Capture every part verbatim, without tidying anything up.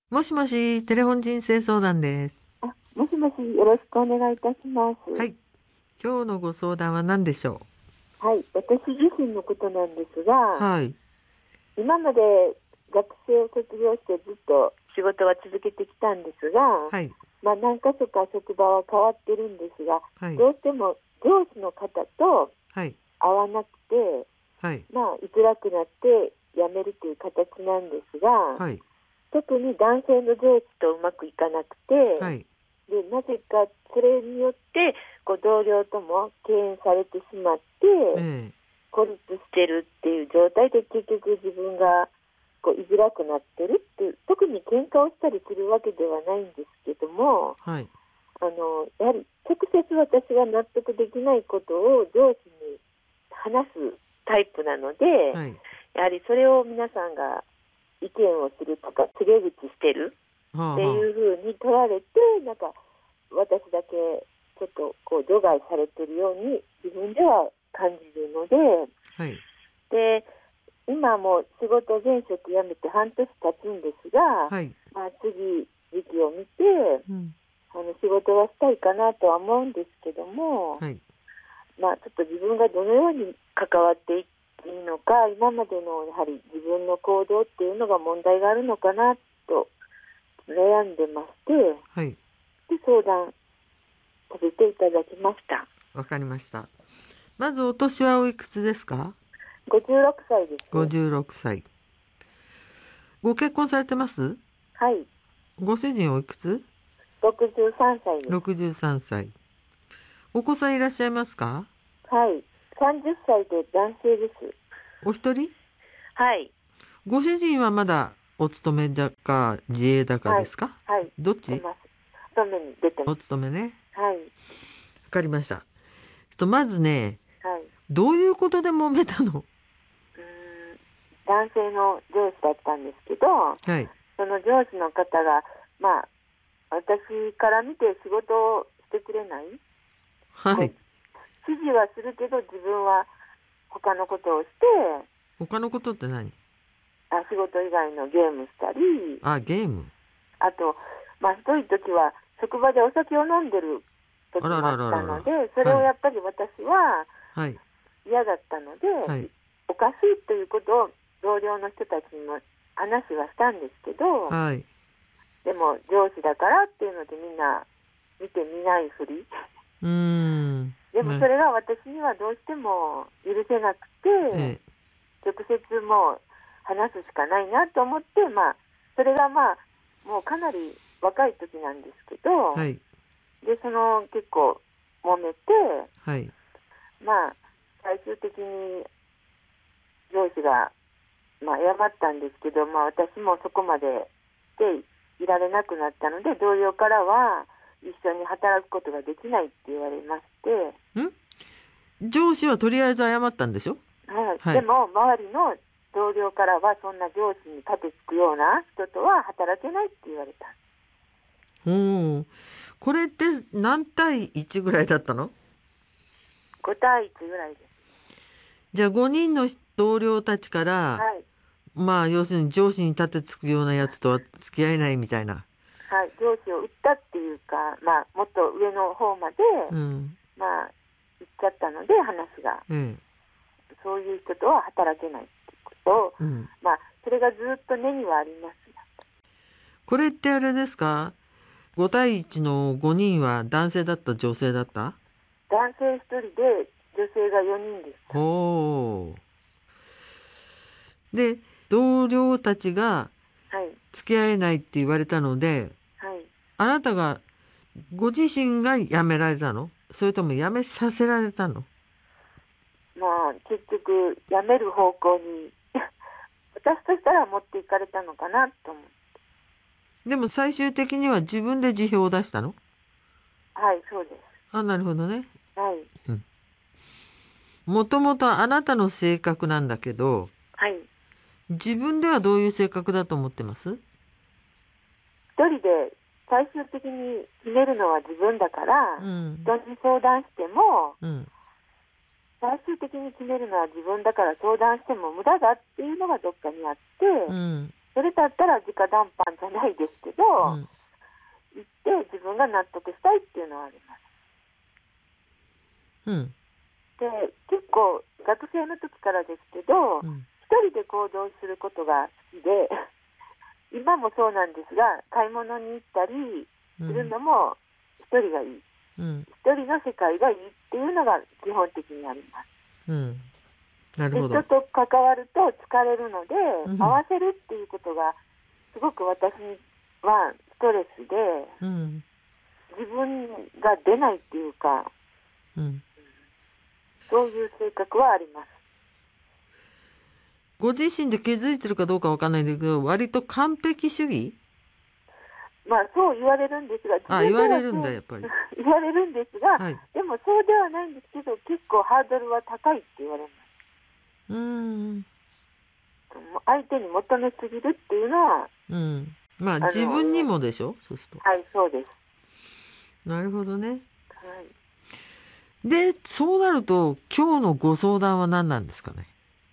もしもし、テレフォン人生相談です。 あ、もしもし、よろしくお願いいたします。 はい。今日のご相談は何でしょはい、私自身のことなんですが、 う？はい。 今まで学生を卒業してずっと仕事は続けてきたんですが、 はい。 まあ何か所か職場は変わってるんですが、 はい。 どうしても上司の方とはい。 合わなくて、 はい。 まあ居づらくなって辞めるという形なんですが、 はい。 特に男性の上司とうまくいかなくて、 はい。 でなぜかそれによってこう同僚とも敬遠されてしまってええ。 孤立してるっていう状態で、結局自分がこう居づらくなってるっていう、特に喧嘩をしたりするわけではないんですけども、 はい。 あのやはり直接私が納得できないことを上司に話すタイプなので、 はい。 やはりそれを皆さんが意見をするとか告げ口してるはあはっていうふうに取られて、なんか私だけちょっとこう除外されてるように自分では感じるので、 あ。はい。 で今も仕事前職辞めて半年経つんですが、 はい。 まあ、次時期を見てうん。 あの仕事はしたいかなとは思うんですけども、 はい。 まあ、ちょっと自分がどのように関わっていっていいのか、今までのやはり自分の行動っていうのが問題があるのかなと悩んでまして、 はい。 で相談させていただきました。 わかりました。まずお年はおいくつですか？ ごじゅうろくさいです。 ごじゅうろくさい。ご結婚されてます？ はい。 ご主人おいくつ？ ろくじゅうさんさいです。 ろくじゅうさんさい。お子さんいらっしゃいますか？ はい。さんじゅっさいで男性です。 お一人？ はい。 ご主人はまだお勤めだか自営だかはい。 ですか？ はい。 どっち？ 出ます。勤めに出てまおす。 勤めね。 はい。 わかりました。えっとまずね、 はい。うどういうことで揉めたの？ ーん。男性の上司だったんですけど、 はい。 その上司の方が、まあ、私から見て仕事をしてくれない。こうはい。 指示はするけど自分は他のことをして、 他のことって何？ あ仕事以外のゲームしたり、 あ、ゲーム。 あと、まあ、ひどい時は職場でお酒を飲んでる時あらもあらららら。 ったので、それをはい。 やっぱり私ははい。 嫌だったので、 はい。 おかしいということを同僚の人たちにも話はしたんですけど、 はい。 でも上司だからっていうのでみんな見て見ないふり。 うーん。 でもそね。 れが私にはどうしても許せなくて、 ええ。 直接もう話すしかないなと思って、まあ、それがまあ、もうかなり若い時なんですけど、 はい。 で、その結構揉めて、 はい。 まあ、最終的に上司が、まあ、謝ったんですけど、まあ、私もそこまでしていられなくなったので、同僚からは一緒に働くことができないって言われまして、 ん上司はとりあえず謝ったんでしょ？ はい、 はい。 でも周りの同僚からはそんな上司に立てつくような人とは働けないって言われた。 おお。これって何対いちぐらいだったの？ ごたいいちぐらいです。 じゃあごにんの同僚たちから、 はい、 まあ要するに上司に立てつくようなやつとは付き合えないみたいな。 はい、上司を売ったっていうか、まあ、もっと上の方まで、 うん。 まあ、行っちゃったので話が、 ええ。 そういう人とは働けないっていうことを、 うん。 まあ、それがずっと根にはあります。 これってあれですか？ ご 対いちのごにんは男性だった女性だった？ 男性ひとりで女性がよにんでした。 ほう。で、同僚たちがはい、 付き合えないって言われたので、 はい。 あなたがご自身が辞められたの？それとも辞めさせられたの？ まあ、結局、辞める方向に、私としたら持っていかれたのかなと思う。 でも最終的には自分で辞表を出したの？ はい、そうです。 あ、なるほどね。 はい、 うん。もともとあなたの性格なんだけど、 はい。 自分ではどういう性格だと思ってます？ 一人で最終的に決めるのは自分だから、 うん。 人に相談しても、 うん。 最終的に決めるのは自分だから相談しても無駄だっていうのがどっかにあって、 うん。 それだったら直談判じゃないですけど、 うん、 行って自分が納得したいっていうのはあります。 うん、 で、結構学生の時からですけど、 うん、 一人で行動することが好きで今もそうなんですが、買い物に行ったりするのも一人がいい、 うん、 一人の世界がいいっていうのが基本的にあります。 うん、なるで、 ほど。 人と関わると疲れるので、 うん、 合わせるっていうことがすごく私にはストレスで、 うん、 自分が出ないっていうか、 うん。 そういう性格はあります。 ご自身で気づいてるかどうかわかんないんだけど、割と完璧主義？ まあそう言われるんですが、 あ、言自分ではわれるんだ、やっぱり。 言われるんですが、 はい。 でもそうではないんですけど、結構ハードルは高いって言われます。 うーん。 相手に求めすぎるっていうのは、 うん。まあ、 あの自分にもでしょ、そうするはい、そうです。 と。なるほどね。 はい。 で、そうなると、今日のご相談は何なんですかね。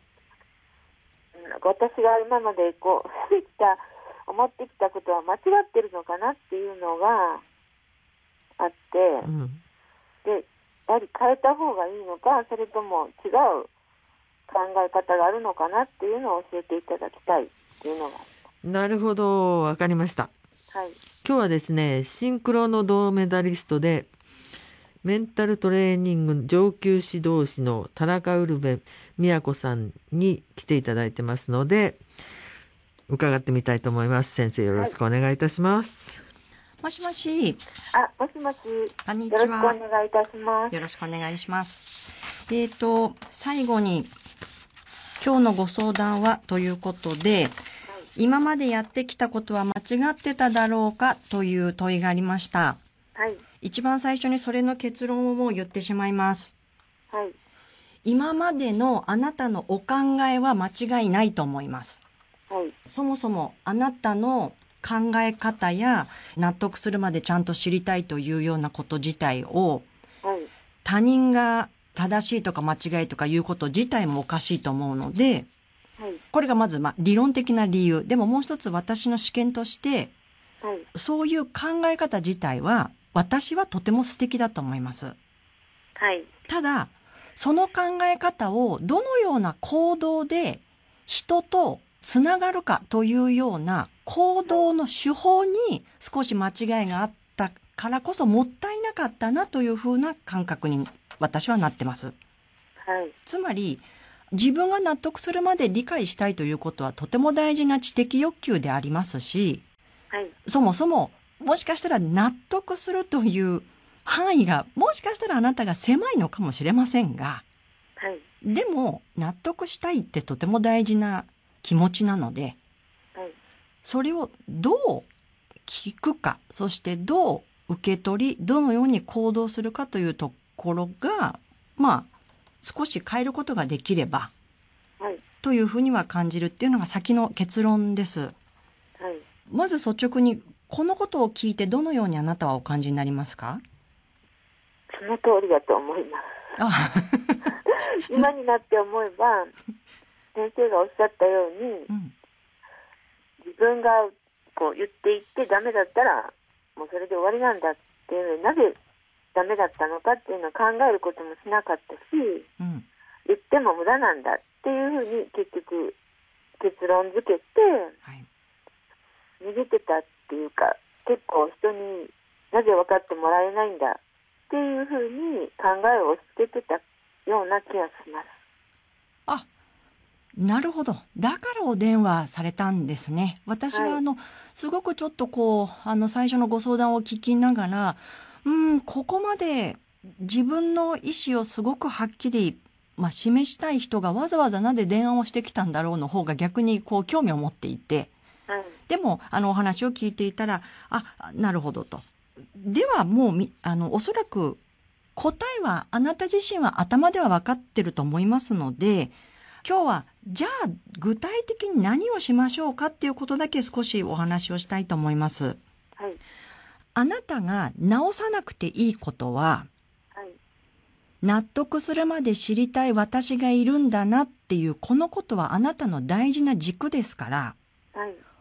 私が今までこうしてきた思ってきたことは間違ってるのかなっていうのがあって、 うん。 でやはり変えた方がいいのか、それとも違う考え方があるのかなっていうのを教えていただきたいっていうのが。 なるほど、わかりました。 はい。 今日はですね、シンクロの銅メダリストで、メンタルトレーニング上級指導士の田中ウルベ宮子さんに来ていただいてますので、伺ってみたいと思います。先生、よろしくお願いいたします。 もしもし。 あ、もしもし。 こんにちは。 よろしくお願いいたします。 よろしくお願いします。えーと、最後に、今日のご相談はということで、はい、今までやってきたことは間違ってただろうかという問いがありました。 はい。 一番最初にそれの結論をもう言ってしまいます。 はい。 今までのあなたのお考えは間違いないと思います。 はい。 そもそもあなたの考え方や納得するまでちゃんと知りたいというようなこと自体を、 はい、 他人が正しいとか間違いとかいうこと自体もおかしいと思うので、 はい、 これがまずまあ理論的な理由。でももう一つ私の試験として、 はい、 そういう考え方自体は私はとても素敵だと思います。 はい、 ただ、その考え方をどのような行動で人とつながるかというような行動の手法に少し間違いがあったからこそもったいなかったなというふうな感覚に私はなってます。 はい、 つまり自分が納得するまで理解したいということはとても大事な知的欲求でありますし、 はい、 そもそももしかしたら納得するという範囲がもしかしたらあなたが狭いのかもしれませんが、 はい、 でも納得したいってとても大事な気持ちなので、 はい、 それをどう聞くか、そしてどう受け取り、どのように行動するかというところが、まあ少し変えることができれば、 はい、 というふうには感じるっていうのが先の結論です。 はい、 まず率直にこのことを聞いてどのようにあなたはお感じになりますか？ その通りだと思います。 あ今になって思えば先生がおっしゃったように、 うん、 自分がこう言っていってダメだったらもうそれで終わりなんだっていうのに、なぜダメだったのかっていうのを考えることもしなかったし、 うん、 言っても無駄なんだっていうふうに結局結論付けて、 はい、 逃げてたっていうか、結構人になぜ分かってもらえないんだっていうふうに考えを押し付けてたような気がします。 あ、なるほど。だからお電話されたんですね。私はあの、はい、すごくちょっとこう、あの最初のご相談を聞きながら、うん、ここまで自分の意思をすごくはっきり、まあ、示したい人がわざわざなぜ電話をしてきたんだろうの方が逆にこう興味を持っていて、はい、でもあのお話を聞いていたら、あ、なるほどと。ではもうみあのおそらく答えはあなた自身は頭では分かってると思いますので、今日はじゃあ具体的に何をしましょうかっていうことだけ少しお話をしたいと思います。 はい、 あなたが直さなくていいことは、 はい、 納得するまで知りたい私がいるんだなっていうこのことはあなたの大事な軸ですから、 はい、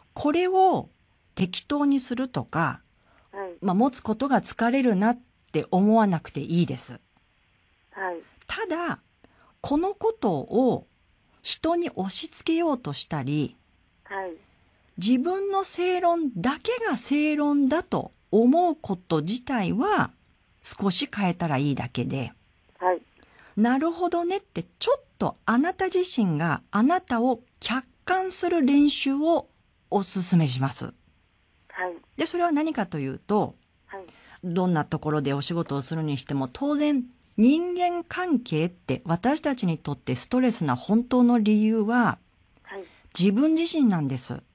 これを適当にするとか、 はい。 まあ、持つことが疲れるなって思わなくていいです。 はい。 ただ、このことを人に押し付けようとしたり、 はい。 自分の正論だけが正論だと思うこと自体は少し変えたらいいだけで、 はい。 なるほどねってちょっとあなた自身があなたを客観する練習をお勧めします。 はい。 で、それは何かというと、 はい。 どんなところでお仕事をするにしても当然人間関係って私たちにとってストレスな本当の理由ははい。 自分自身なんです。 はい。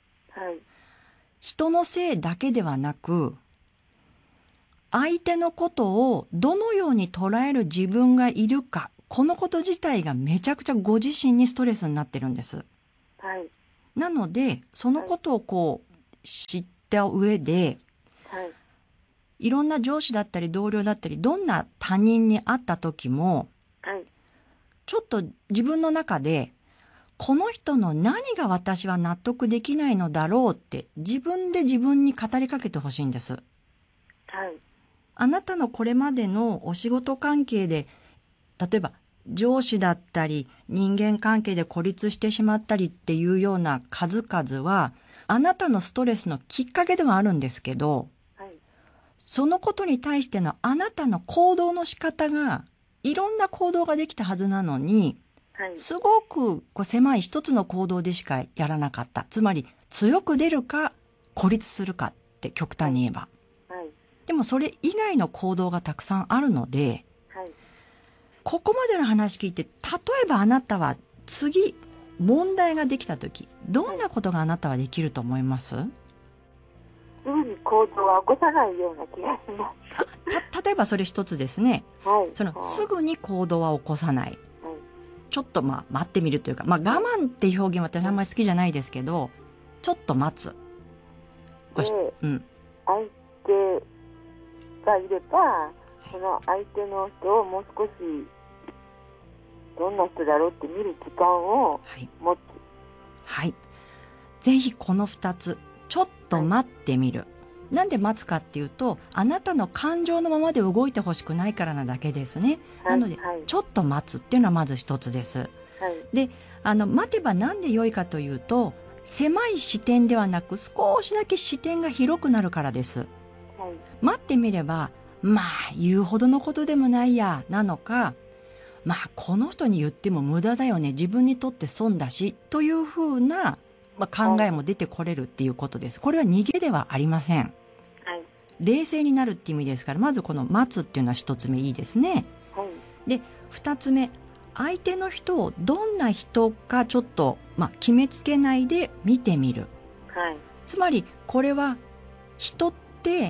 人のせいだけではなく、相手のことをどのように捉える自分がいるか、このこと自体がめちゃくちゃご自身にストレスになってるんです。 はい。 なので、そのことをこう知った上で、 はい。 いろんな上司だったり同僚だったり、どんな他人に会った時も、 はい。 ちょっと自分の中で、この人の何が私は納得できないのだろうって自分で自分に語りかけてほしいんです。 はい。 あなたのこれまでのお仕事関係で、例えば上司だったり人間関係で孤立してしまったりっていうような数々は、あなたのストレスのきっかけではあるんですけど、 はい。 そのことに対してのあなたの行動の仕方が、いろんな行動ができたはずなのに、 はい。 すごくこう狭い一つの行動でしかやらなかった。つまり強く出るか孤立するかって極端に言えば。 はい。 でもそれ以外の行動がたくさんあるので、 はい。 ここまでの話聞いて、例えばあなたは次問題ができた時、どんなことがあなたはできると思います？ すぐに行動は起こさないような気がしまた例えばそれ一つですね。 す。はい。 そのすぐに行動は起こさない。 はい。 ちょっとまあ待ってみるというか、まあ我慢っていう表現私あんまり好きじゃないですけど、ちょっと待つ。 で、 うん。 相手がいれば、その相手の人をもう少しどんな人だろうって見る時間をはい。 持つ。 はい。ぜひこの二つ、ちょっと待ってみる。なんで待つかっていうと、あなたの感情のままで動いてほしくないからなだけですね。 はい。 なので、 はい。 ちょっと待つっていうのはまず一つです。 はい。 で、あの、待てばなんで良いかというと、狭い視点ではなく少しだけ視点が広くなるからです。 はい。 待ってみれば、まあ、言うほどのことでもないや、なのか、まあ、この人に言っても無駄だよね、自分にとって損だし、というふうな、まあ、考えも出てこれるっていうことです。これは逃げではありません。 はい。 冷静になるって意味ですから、まずこの待つっていうのは一つ目いいですね。 はい。 で、二つ目、相手の人をどんな人かちょっと、まあ、決めつけないで見てみる。 はい。 つまり、これは、人って、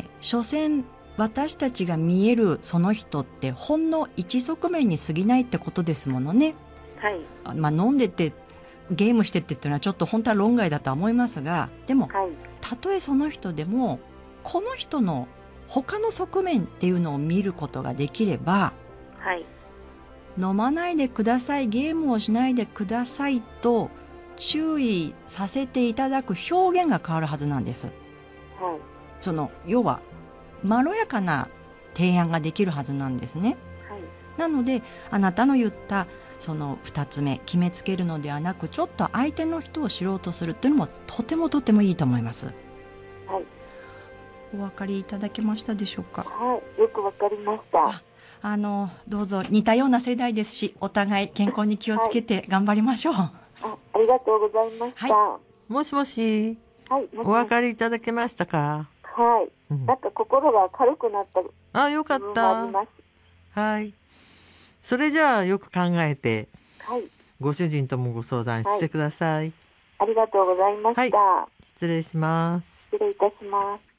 所詮、私たちが見えるその人ってほんの一側面に過ぎないってことですものね。 はい。 あまあ、飲んでてゲームしてってっていうのはちょっと本当は論外だとは思いますが、でもはい。 たとえその人でもこの人の他の側面っていうのを見ることができれば、 はい。 飲まないでください、ゲームをしないでくださいと注意させていただく表現が変わるはずなんです。 はい。 その要はまろやかな提案ができるはずなんですね。 はい。 なのであなたの言ったその二つ目、決めつけるのではなくちょっと相手の人を知ろうとするというのもとてもとてもいいと思います。 はい。 お分かりいただけましたでしょうか？ はい。よくわかりました。 ああのどうぞ似たような世代ですし、お互い健康に気をつけて頑張りましょう。 あ、ありがとうございました。はもしもし、 い。もしもしお分かりいただけましたか？ はい。 うんなんか心が軽くなった部あ、よかっ分もあたり。ます。 はい。それじゃあよく考えて、 はい。 ご主人ともご相談してください。 ありがとうございました。 失礼します。 失礼いたします。